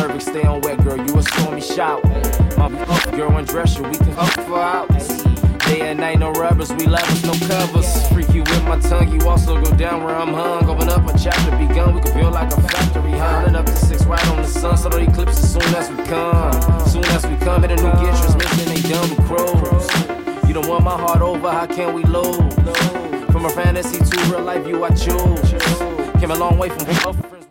perfect, stay on wet, girl, you a stormy shout. My girl undress you, we can up for hours. Day and night, no rubbers, we lavish, no covers. Freak you with my tongue, you also go down where I'm hung. Open up a chapter begun, we can feel like a factory, huh? Up to 6 right on the sun, so the eclipse as soon as we come. Soon as we come, hit a new gear transmission, they dummy crows. You don't want my heart over, how can we lose? From a fantasy to real life, you I choose. Came a long way from friends.